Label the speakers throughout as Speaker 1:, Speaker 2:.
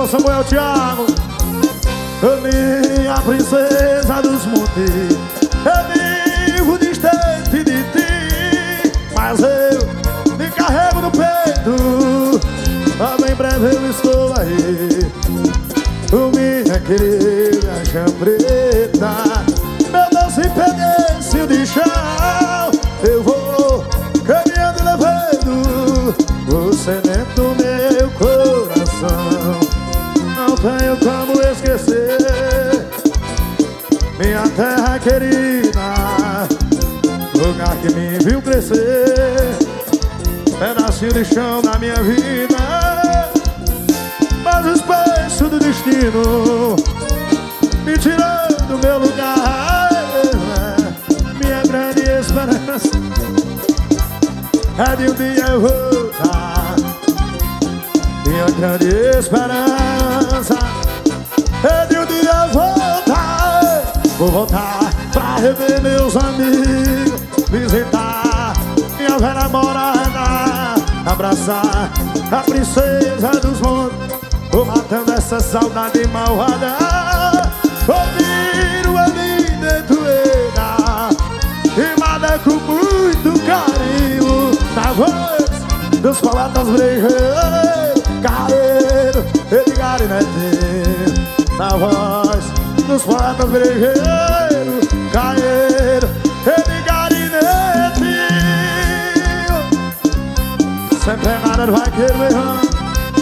Speaker 1: violão, Samuel Thiago. Minha princesa dos montes, eu vivo distante de ti, mas eu me carrego no peito, bem breve eu estou aí. Minha querida chambreta, meu doce pedaço de chão, eu vou caminhando e levando você dentro do meu coração. Não tenho como esquecer minha terra querida, lugar que me viu crescer, pedacinho de chão na minha vida, mas o espaço do destino me tirou do meu lugar. Minha grande esperança é de um dia eu voltar. Minha grande esperança é de um dia eu voltar. Vou voltar pra rever meus amigos, visitar minha velha morada, abraçar a princesa dos montes. Vou matando essa saudade malvada, ouvir uma linda doeira, rimada com muito carinho, na voz dos poetas brejeiros, Carreiro, Edgar e Netinho. Na voz dos poetas brejeiros, Carreiro, Edgar e Netinho. Sem pegada vai querer me errando,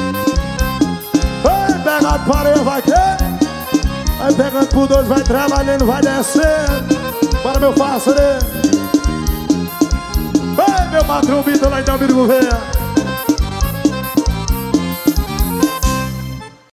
Speaker 1: pegado parede, vai que? Vai pegando por dois, vai trabalhando, vai descendo. Para meu parceiro, vai meu patrão Vitor lá em Dalmiro Gouveia.